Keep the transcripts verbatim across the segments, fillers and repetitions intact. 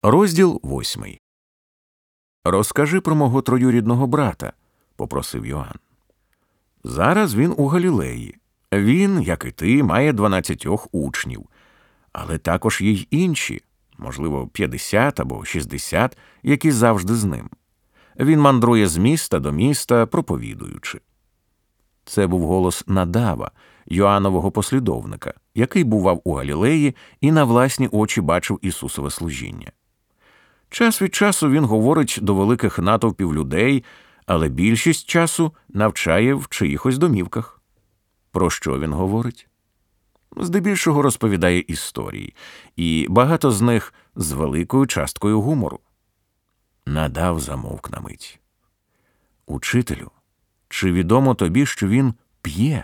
Розділ восьмий. «Розкажи про мого троюрідного брата», – попросив Йоанн. «Зараз він у Галілеї. Він, як і ти, має дванадцятьох учнів. Але також є й інші, можливо, п'ятдесят або шістдесят, які завжди з ним. Він мандрує з міста до міста, проповідуючи». Це був голос Надава, Йоаннового послідовника, який бував у Галілеї і на власні очі бачив Ісусове служіння. Час від часу він говорить до великих натовпів людей, але більшість часу навчає в чиїхось домівках. Про що він говорить? Здебільшого розповідає історії, і багато з них з великою часткою гумору. Надав замовк на мить. «Учителю, чи відомо тобі, що він п'є?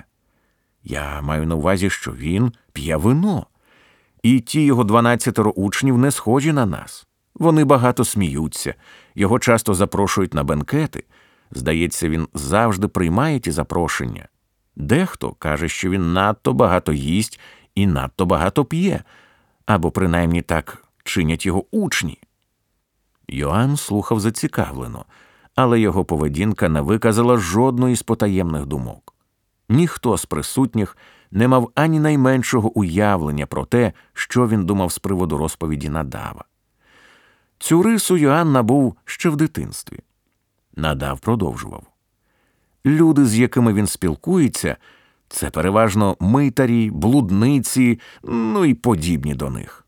Я маю на увазі, що він п'є вино. І ті його дванадцятеро учнів не схожі на нас. Вони багато сміються, його часто запрошують на бенкети. Здається, він завжди приймає ті запрошення. Дехто каже, що він надто багато їсть і надто багато п'є, або принаймні так чинять його учні». Йоанн слухав зацікавлено, але його поведінка не виказала жодної з потаємних думок. Ніхто з присутніх не мав ані найменшого уявлення про те, що він думав з приводу розповіді Надава. Цю рису Йоанн набув ще в дитинстві. Надав продовжував. Люди, з якими він спілкується, це переважно митарі, блудниці, ну і подібні до них.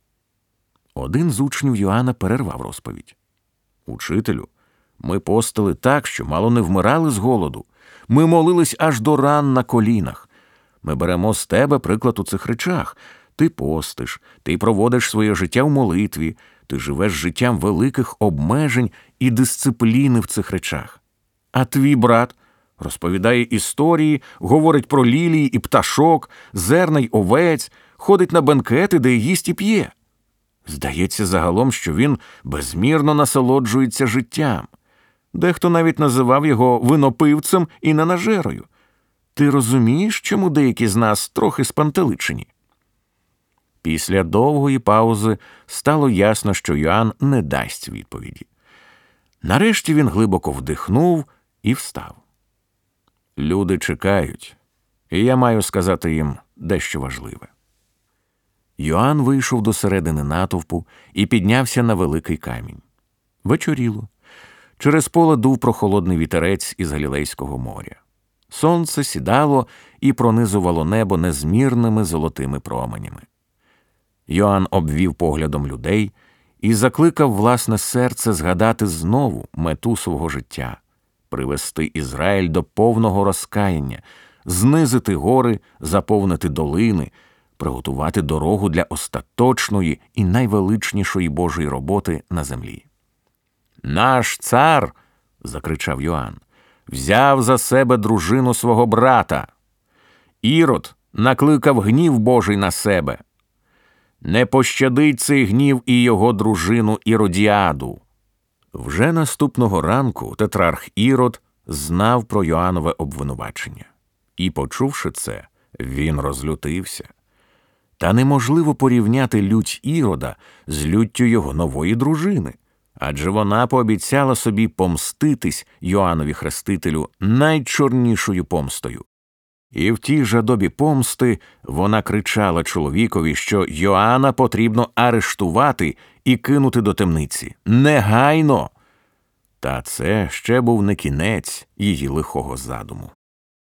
Один з учнів Йоанна перервав розповідь. «Учителю, ми постили так, що мало не вмирали з голоду. Ми молились аж до ран на колінах. Ми беремо з тебе приклад у цих речах. Ти постиш, ти проводиш своє життя в молитві, ти живеш життям великих обмежень і дисципліни в цих речах. А твій брат розповідає історії, говорить про лілії і пташок, зерна й овець, ходить на бенкети, де їсть і п'є. Здається загалом, що він безмірно насолоджується життям. Дехто навіть називав його винопивцем і ненажерою. Ти розумієш, чому деякі з нас трохи спантеличені?» Після довгої паузи стало ясно, що Йоанн не дасть відповіді. Нарешті він глибоко вдихнув і встав. «Люди чекають, і я маю сказати їм дещо важливе». Йоанн вийшов до середини натовпу і піднявся на великий камінь. Вечоріло. Через поле дув прохолодний вітерець із Галілейського моря. Сонце сідало і пронизувало небо незмірними золотими променями. Йоанн обвів поглядом людей і закликав власне серце згадати знову мету свого життя – привести Ізраїль до повного розкаяння, знизити гори, заповнити долини, приготувати дорогу для остаточної і найвеличнішої Божої роботи на землі. «Наш цар», – закричав Йоанн, – «взяв за себе дружину свого брата. Ірод накликав гнів Божий на себе. Не пощадить цей гнів і його дружину Іродіаду». Вже наступного ранку тетрарх Ірод знав про Йоаннове обвинувачення. І, почувши це, він розлютився. Та неможливо порівняти лють Ірода з люттю його нової дружини, адже вона пообіцяла собі помститись Йоаннові Хрестителю найчорнішою помстою. І в тій жадобі помсти вона кричала чоловікові, що Йоанна потрібно арештувати і кинути до темниці. Негайно! Та це ще був не кінець її лихого задуму.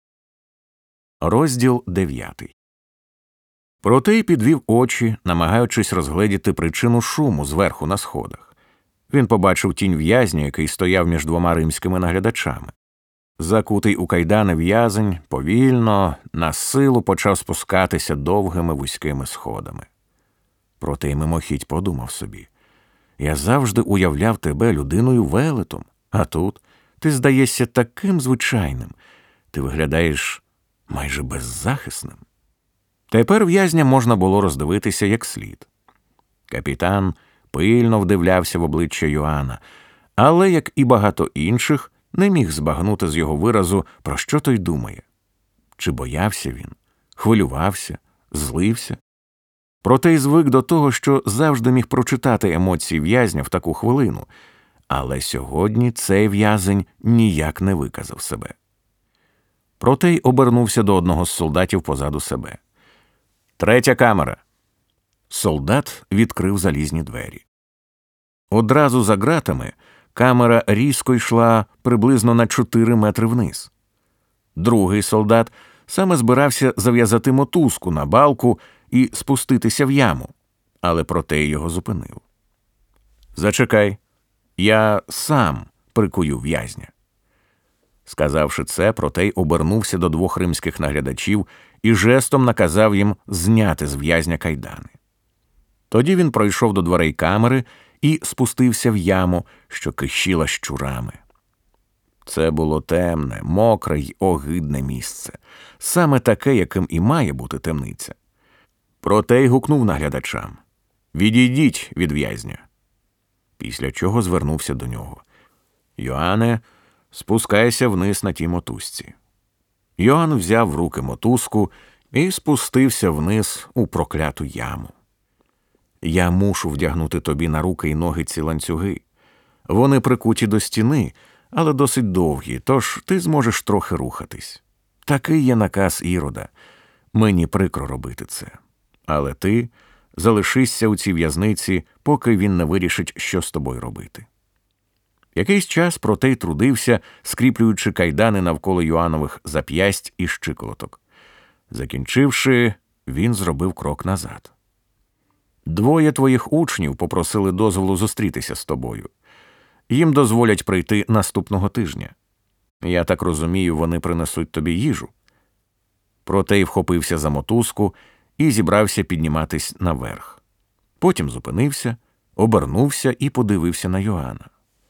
Розділ дев'ятий. Протей підвів очі, намагаючись розгледіти причину шуму зверху на сходах. Він побачив тінь в'язня, який стояв між двома римськими наглядачами. Закутий у кайдани в'язень повільно, на силу почав спускатися довгими вузькими сходами. Протей мимохідь подумав собі: «Я завжди уявляв тебе людиною велетом, а тут ти здаєшся таким звичайним, ти виглядаєш майже беззахисним». Тепер в'язня можна було роздивитися як слід. Капітан пильно вдивлявся в обличчя Йоанна, але, як і багато інших, не міг збагнути з його виразу, про що той думає. Чи боявся він, хвилювався, злився? Проте й звик до того, що завжди міг прочитати емоції в'язня в таку хвилину. Але сьогодні цей в'язень ніяк не виказав себе. Проте й обернувся до одного з солдатів позаду себе. «Третя камера!» Солдат відкрив залізні двері. Одразу за ґратами камера різко йшла приблизно на чотири метри вниз. Другий солдат саме збирався зав'язати мотузку на балку і спуститися в яму, але Протей його зупинив. «Зачекай, я сам прикую в'язня». Сказавши це, Протей обернувся до двох римських наглядачів і жестом наказав їм зняти з в'язня кайдани. Тоді він пройшов до дверей камери і спустився в яму, що кишіла щурами. Це було темне, мокре й огидне місце, саме таке, яким і має бути темниця. Протей гукнув наглядачам: «Відійдіть від в'язня». Після чого звернувся до нього: «Йоанне, спускайся вниз на тій мотузці». Йоанн взяв в руки мотузку і спустився вниз у прокляту яму. «Я мушу вдягнути тобі на руки й ноги ці ланцюги. Вони прикуті до стіни, але досить довгі, тож ти зможеш трохи рухатись. Такий є наказ Ірода. Мені прикро робити це. Але ти залишишся у цій в'язниці, поки він не вирішить, що з тобою робити». Якийсь час Протей трудився, скріплюючи кайдани навколо Йоанових зап'ясть і щиколоток. Закінчивши, він зробив крок назад. «Двоє твоїх учнів попросили дозволу зустрітися з тобою. Їм дозволять прийти наступного тижня. Я так розумію, вони принесуть тобі їжу». Протей вхопився за мотузку і зібрався підніматись наверх. Потім зупинився, обернувся і подивився на Йоанна.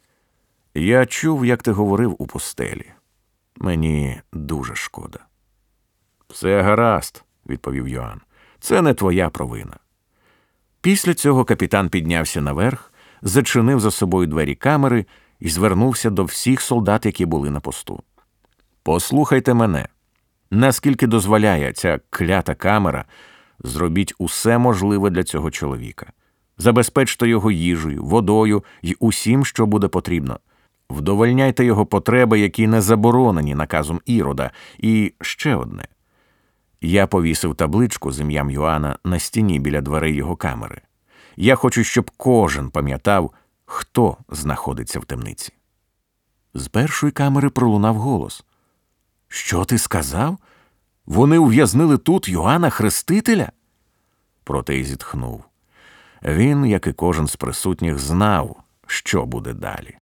«Я чув, як ти говорив у пустелі. Мені дуже шкода». «Все гаразд», – відповів Йоанн. «Це не твоя провина». Після цього капітан піднявся наверх, зачинив за собою двері камери і звернувся до всіх солдат, які були на посту. «Послухайте мене. Наскільки дозволяє ця клята камера, зробіть усе можливе для цього чоловіка. Забезпечте його їжею, водою і усім, що буде потрібно. Вдовольняйте його потреби, які не заборонені наказом Ірода. І ще одне. Я повісив табличку з ім'ям Йоанна на стіні біля дверей його камери. Я хочу, щоб кожен пам'ятав, хто знаходиться в темниці». З першої камери пролунав голос: «Що ти сказав? Вони ув'язнили тут Йоанна Хрестителя?» Протей зітхнув. Він, як і кожен з присутніх, знав, що буде далі.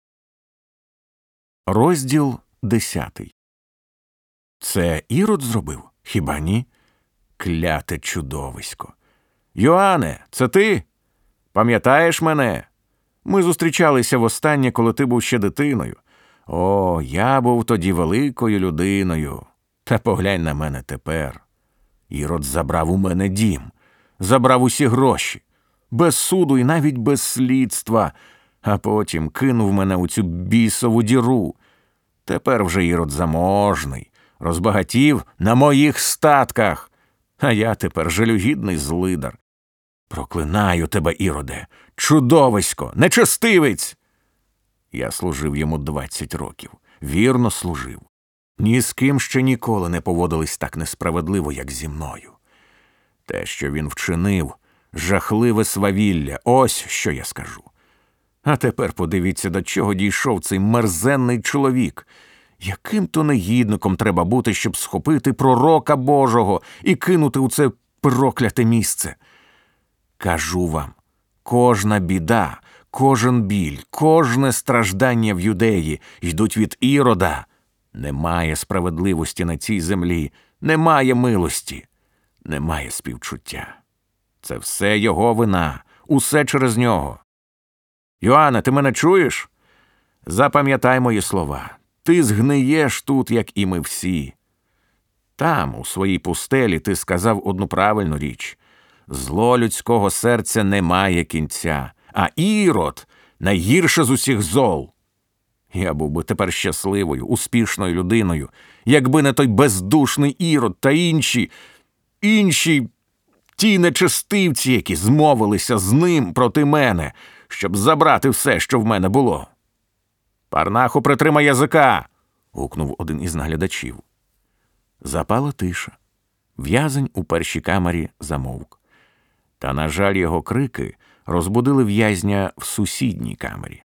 Розділ десятий. «Це Ірод зробив? Хіба ні? Кляте чудовисько! Йоанне, це ти? Пам'ятаєш мене? Ми зустрічалися востаннє, коли ти був ще дитиною. О, я був тоді великою людиною. Та поглянь на мене тепер. Ірод забрав у мене дім, забрав усі гроші, без суду і навіть без слідства, а потім кинув мене у цю бісову діру. Тепер вже Ірод заможний, розбагатів на моїх статках, а я тепер жалюгідний злидар. Проклинаю тебе, Іроде, чудовисько, нечестивець!» Я служив йому двадцять років, вірно служив. Ні з ким ще ніколи не поводились так несправедливо, як зі мною. Те, що він вчинив, жахливе свавілля, ось що я скажу. А тепер подивіться, до чого дійшов цей мерзенний чоловік. Яким то негідником треба бути, щоб схопити пророка Божого і кинути у це прокляте місце? Кажу вам, кожна біда, кожен біль, кожне страждання в Юдеї йдуть від Ірода. Немає справедливості на цій землі, немає милості, немає співчуття. Це все його вина, усе через нього. Йоанне, ти мене чуєш? Запам'ятай мої слова. Ти згниєш тут, як і ми всі. Там, у своїй пустелі, ти сказав одну правильну річ. Зло людського серця не має кінця, а Ірод – найгірше з усіх зол. Я був би тепер щасливою, успішною людиною, якби не той бездушний Ірод та інші, інші, Ті нечестивці, які змовилися з ним проти мене, щоб забрати все, що в мене було. «Парнаху, притримай язика!» – гукнув один із наглядачів. Запала тиша. В'язень у першій камері замовк. Та, на жаль, його крики розбудили в'язня в сусідній камері.